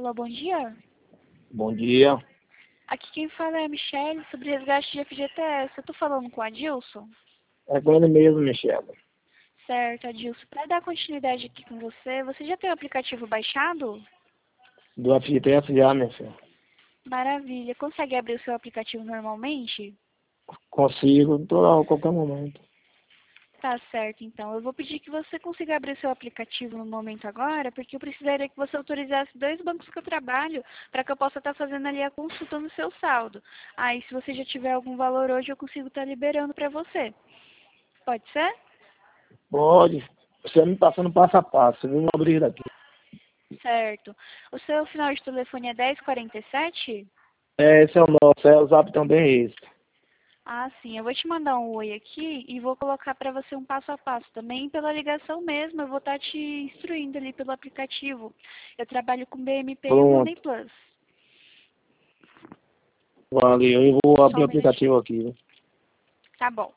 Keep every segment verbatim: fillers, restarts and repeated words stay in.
Alô, bom dia. Bom dia. Aqui quem fala é a Michelle, sobre resgate de F G T S. Eu tô falando com o Adilson? É com ele mesmo, Michelle. Certo, Adilson. Para dar continuidade aqui com você, você já tem o aplicativo baixado? Do F G T S já, minha filha. Maravilha. Consegue abrir o seu aplicativo normalmente? Consigo, tô a qualquer momento. Tá certo, então. Eu vou pedir que você consiga abrir o seu aplicativo no momento agora, porque eu precisaria que você autorizasse dois bancos que eu trabalho para que eu possa estar fazendo ali a consulta no seu saldo. Aí, se você já tiver algum valor hoje, eu consigo estar liberando para você. Pode ser? Pode. Você me passando passo a passo. Vamos abrir aqui. Certo. O seu final de telefone é dez quarenta e sete? É, esse é o nosso. É, o zap também é esse. Ah, sim. Eu vou te mandar um oi aqui e vou colocar para você um passo a passo também. Pela ligação mesmo, eu vou estar te instruindo ali pelo aplicativo. Eu trabalho com B M P e o Money Pronto. Plus. Valeu. Eu vou Só abrir o um minutinho. aplicativo aqui, viu? Tá bom.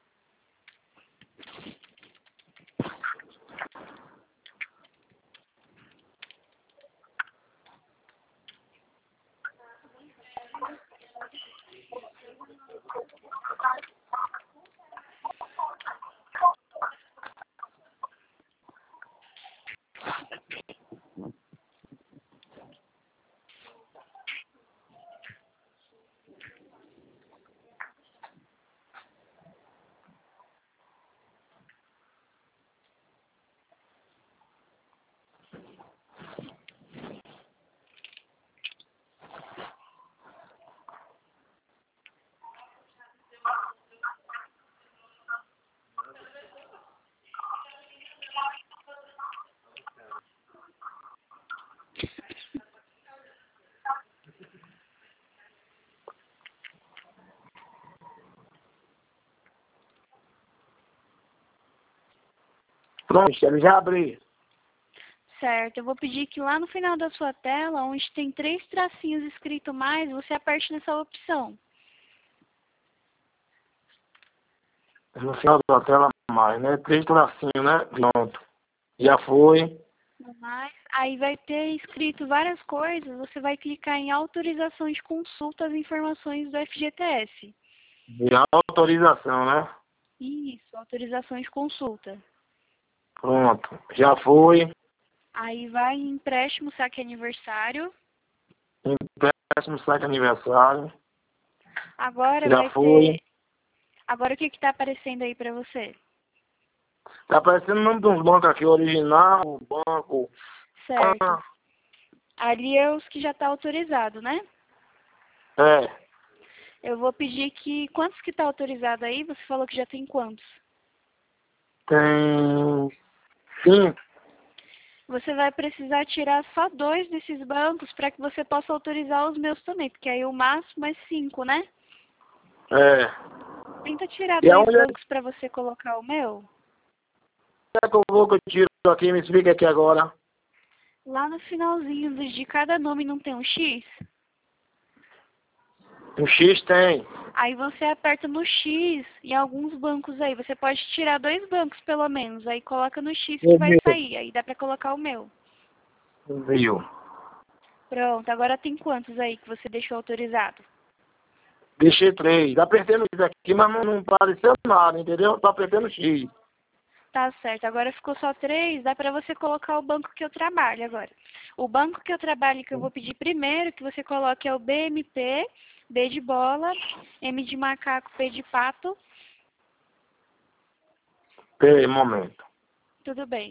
Pronto, Michelle, já abri. Certo. Eu vou pedir que lá no final da sua tela, onde tem três tracinhos escrito mais, você aperte nessa opção. No final da tela mais, né? Três tracinhos, né? Pronto. Já foi. No mais, aí vai ter escrito várias coisas, você vai clicar em autorização de consulta às informações do F G T S. E a autorização, né? Isso, autorização de consulta. Pronto. Já foi. Aí vai em empréstimo, saque aniversário. Empréstimo saque aniversário. Agora Já vai foi. ter... Agora o que que tá aparecendo aí pra você? Tá aparecendo o nome de uns bancos aqui, original, banco. Certo. Ah, Ali é os que já tá autorizado, né? é. Eu vou pedir que... Quantos que tá autorizado aí? Você falou que já tem quantos? Tem cinco. Você vai precisar tirar só dois desses bancos para que você possa autorizar os meus também, porque aí o máximo é cinco, né? É. Tenta tirar E dois aonde é bancos para você colocar o meu. que eu vou que eu tiro aqui? Me explica aqui agora. Lá no finalzinho do- de cada nome não tem um X? Um X tem. Aí você aperta no X em alguns bancos aí. Você pode tirar dois bancos pelo menos. Aí coloca no X que vai Viu? sair. Aí dá para colocar o meu. Viu? Pronto. Agora tem quantos aí que você deixou autorizado? Deixei três. Apertei no X aqui, mas não, não apareceu nada, entendeu? Tô apertando o X. Tá certo, agora ficou só três, dá pra você colocar o banco que eu trabalho agora. O banco que eu trabalho, que eu vou pedir primeiro, que você coloque é o B M P, B de bola, M de macaco, P de pato, Peraí, um momento. tudo bem.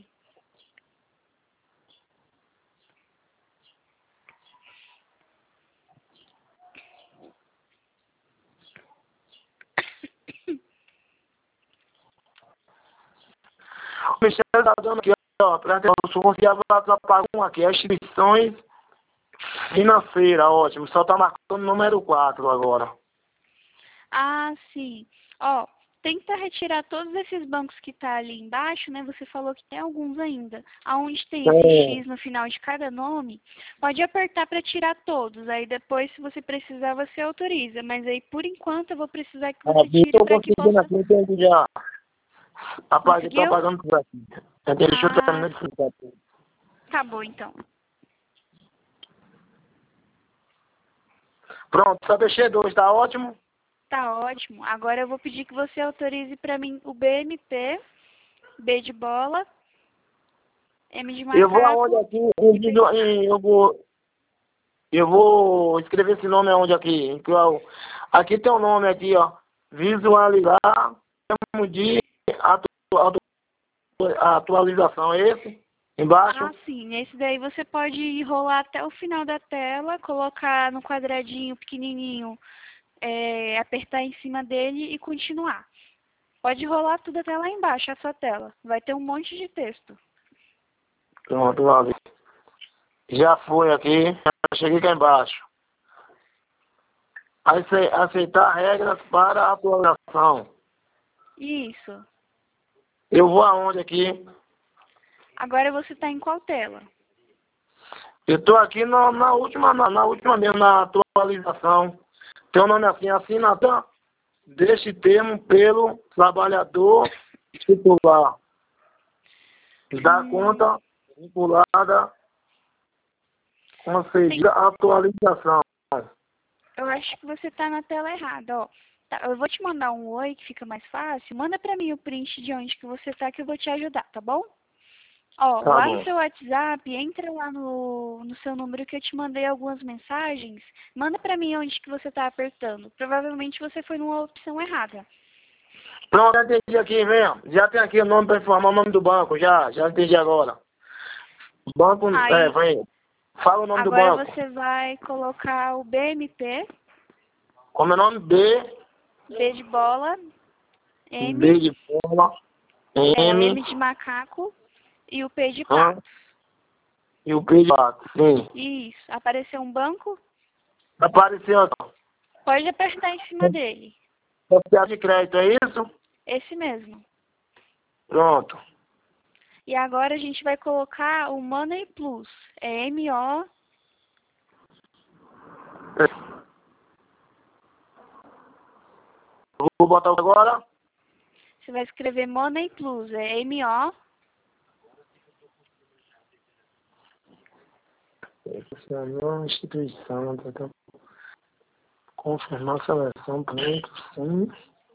O Michel tá dando aqui, ó. Presta atenção, eu só consegui apagar um aqui. As instituições financeiras, ótimo. Só tá marcando o número quatro agora. Ah, sim. Ó, tenta retirar todos esses bancos que tá ali embaixo, né? Você falou que tem alguns ainda. Aonde tem esse Tem. X no final de cada nome, pode apertar para tirar todos. Aí depois, se você precisar, você autoriza. Mas aí, por enquanto, eu vou precisar que Ah, você tire eu para que consegui possa... aqui, entendi já. Apague, tô Conseguiu? apagando por aqui. Deixa eu Ah, terminar de explicar aqui. tá bom então. Pronto, só deixei dois, tá ótimo? Tá ótimo. Agora eu vou pedir que você autorize para mim o B M P, B de bola, M de macaco. Eu vou aonde aqui? Em, P em, eu vou. Eu vou escrever esse nome aonde aqui? Aqui tem um nome aqui, ó. Visualizar, termo de atu, atu, atualização, é esse? Embaixo? Ah, sim. Esse daí você pode rolar até o final da tela, colocar no quadradinho pequenininho, é, apertar em cima dele e continuar. Pode rolar tudo até lá embaixo, a sua tela. Vai ter um monte de texto. Pronto, vale. Já foi aqui, já cheguei aqui embaixo. Ace- Aceitar regras para atualização. Isso. Eu vou aonde aqui? Agora você está em qual tela? Eu estou aqui na, na última, na, na última mesmo, na atualização. Tem um nome assim, assinatura deste termo pelo trabalhador titular. Da Hum. conta vinculada concedida atualização. Eu acho que você está na tela errada, ó. Tá, eu vou te mandar um oi, que fica mais fácil. Manda para mim o print de onde que você tá, que eu vou te ajudar, tá bom? Ó, Tá lá bom. no seu WhatsApp, entra lá no, no seu número que eu te mandei algumas mensagens. Manda para mim onde que você tá apertando. Provavelmente você foi numa opção errada. Pronto, já entendi aqui mesmo. Já tem aqui o nome para informar o nome do banco. Já, já entendi agora. Banco, Aí, é, vem. Fala o nome do agora banco. você vai colocar o B M P, Como é o nome? B, B de bola, M, B de bola, é, M, M de macaco e o P de hã? pato. E o P de pato. Sim. Isso. Apareceu um banco? Apareceu aqui. Pode apertar em cima dele. Social de crédito, é isso? Esse mesmo. Pronto. E agora a gente vai colocar o Money Plus. É M O. Vou botar agora. Você vai escrever Money Plus. É M O. Funcionou a instituição. Tá, tá. Confirmar a seleção. Pronto, sim.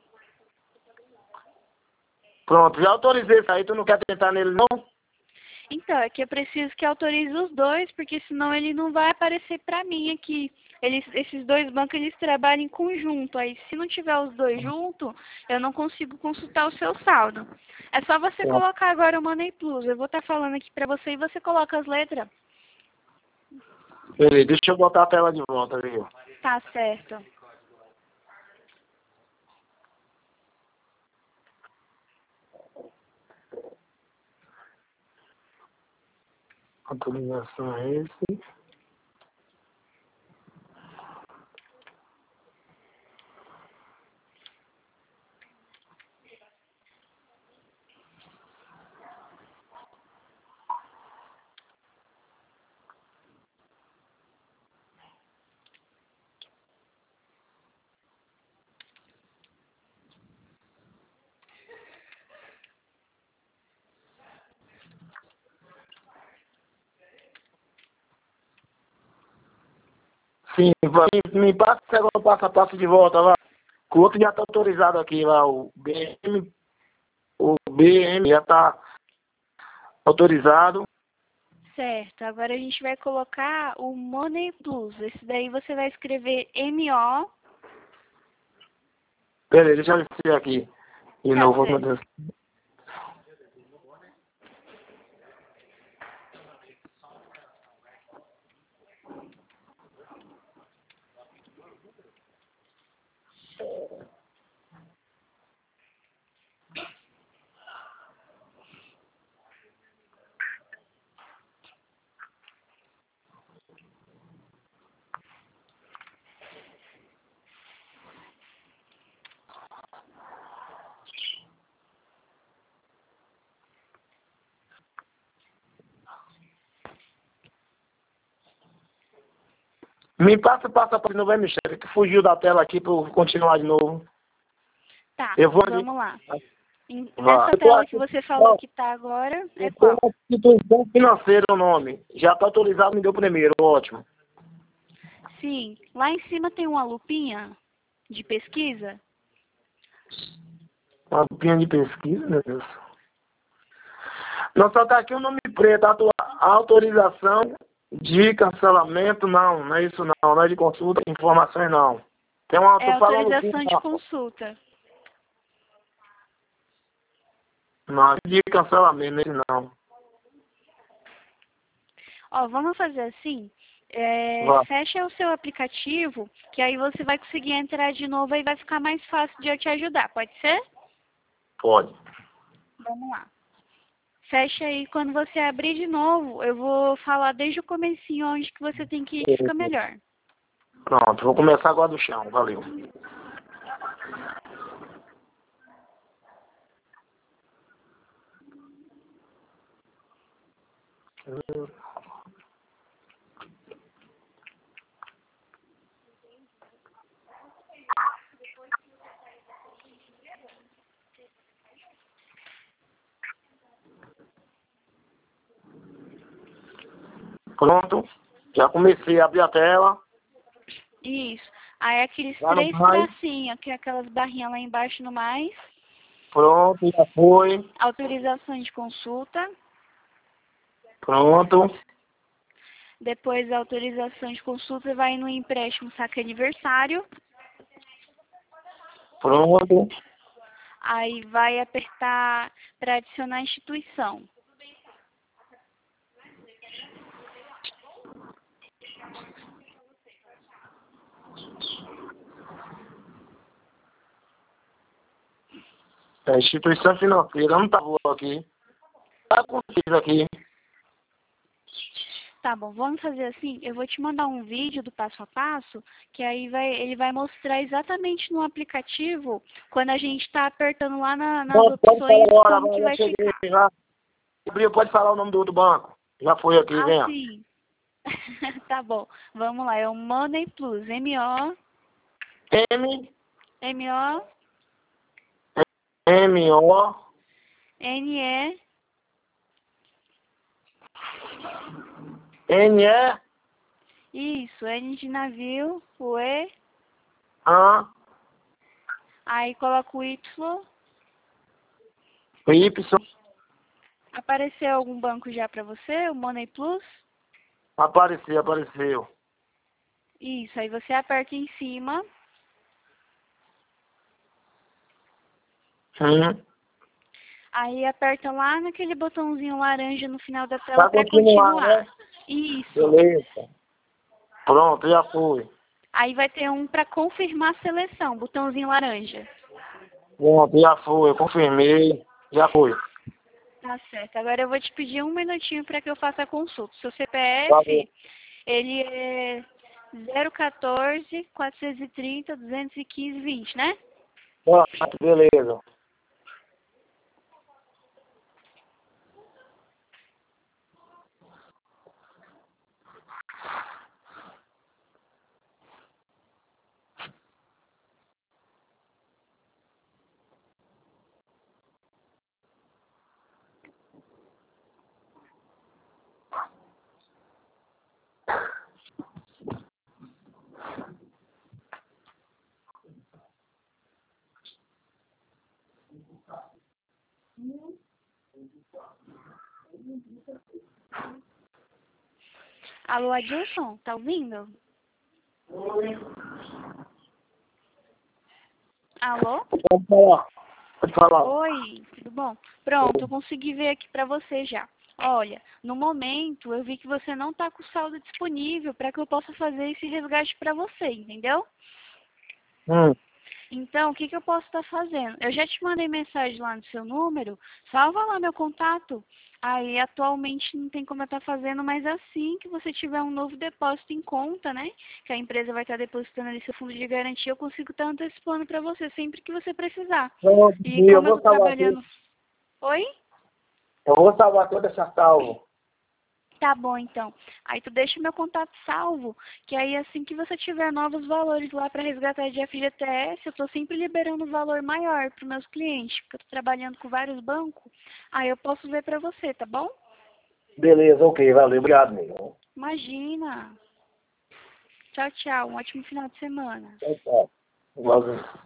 Pronto, já autorizei isso aí. Tu não quer tentar nele, não? Então, é que eu preciso que autorize os dois, porque senão ele não vai aparecer pra mim aqui. Eles, esses dois bancos, eles trabalham em conjunto. Aí, se não tiver os dois juntos, eu não consigo consultar o seu saldo. É só você Pronto. colocar agora o Money Plus. Eu vou estar falando aqui pra você e você coloca as letras. Peraí, deixa eu botar a tela de volta, viu? Tá certo. Autorização é esse. Sim, vai, me passa agora o passo a passo de volta, vai. O outro já está autorizado aqui, lá, o B M, o B M já está autorizado. Certo. Agora a gente vai colocar o Money Plus. Esse daí você vai escrever M O. Peraí, deixa eu ver aqui. De Tá novo, meu certo. Deus. Me passa o passo a passo de novo, Michele, que fugiu da tela aqui para eu continuar de novo. Tá, Eu vou vamos lá. Em- Vá. Nessa tela que você falou que tá agora, é qual? Instituição financeira o nome. Já está autorizado, me deu primeiro, ótimo. Sim. Lá em cima tem uma lupinha de pesquisa. Uma lupinha de pesquisa, meu Deus. Não, só tá aqui o nome preto, auto- autorização de cancelamento, não, não é isso não, não é de consulta, informações não. Tem uma, É tu fala uma lupinha, autorização de consulta. não, de cancelamento, não é isso não. Ó, vamos fazer assim. É, Vá, fecha o seu aplicativo, que aí você vai conseguir entrar de novo e vai ficar mais fácil de eu te ajudar. Pode ser? pode. Vamos lá. Fecha aí. Quando você abrir de novo, eu vou falar desde o comecinho onde que você tem que ir, que fica melhor. Pronto, vou começar agora do chão, valeu. Pronto, já comecei a abrir a tela. Isso. Aí aqueles Lá no três mais. tracinhos, que é aquelas barrinhas lá embaixo no mais. Pronto, já foi. Autorização de consulta. Pronto, Depois da autorização de consulta vai no empréstimo saque aniversário. pronto. Aí vai apertar para adicionar a instituição. A instituição financeira não tá boa aqui. Tá com isso aqui. Tá bom, vamos fazer assim, eu vou te mandar um vídeo do passo a passo, que aí vai, ele vai mostrar exatamente no aplicativo, quando a gente está apertando lá na, nas Não, pode falar opções, agora, como agora que já vai cheguei, ficar. já. Abriu, pode falar o nome do outro banco. Já foi aqui, Ah, venha. sim. Tá bom, vamos lá, é o Money Plus, M O, M, M O, M, O, N E, N, E, isso, N de navio, o E, A, aí coloca o Y. Y. Apareceu algum banco já para você, o Money Plus? Apareceu, apareceu. Isso, aí você aperta em cima, Hum. aí aperta lá naquele botãozinho laranja no final da tela Pra para continuar, continuar. né? Isso. Beleza. Pronto, já foi. Aí vai ter um para confirmar a seleção, botãozinho laranja. Pronto, já foi. Eu confirmei. Já foi. Tá certo. Agora eu vou te pedir um minutinho para que eu faça a consulta. Seu Tá bom. C P F, ele é zero um quatro, quatrocentos e trinta, duzentos e quinze, vinte, né? Pronto, beleza. Alô, Adilson, tá ouvindo? Alô? Pode falar. Pode falar. Oi, tudo bom? Pronto, eu consegui ver aqui para você já. Olha, no momento eu vi que você não está com saldo disponível para que eu possa fazer esse resgate para você, entendeu? Hum. Então, o que, que eu posso estar fazendo? Eu já te mandei mensagem lá no seu número, salva lá meu contato. Aí, atualmente, não tem como eu estar fazendo, mas assim que você tiver um novo depósito em conta, né? Que a empresa vai estar depositando ali seu fundo de garantia, eu consigo estar antecipando para você sempre que você precisar. Pronto, E eu como eu vou estou salvar aqui. trabalhando... Oi? Eu vou salvar toda essa salvo. Tá bom, então. Aí tu deixa meu contato salvo, que aí assim que você tiver novos valores lá para resgatar de F G T S, eu tô sempre liberando um valor maior para meus clientes, porque eu tô trabalhando com vários bancos, aí eu posso ver para você, tá bom? Beleza, ok, valeu. Obrigado, amigo. Imagina. Tchau, tchau. Um ótimo final de semana. Tchau, tchau. Igualzinho.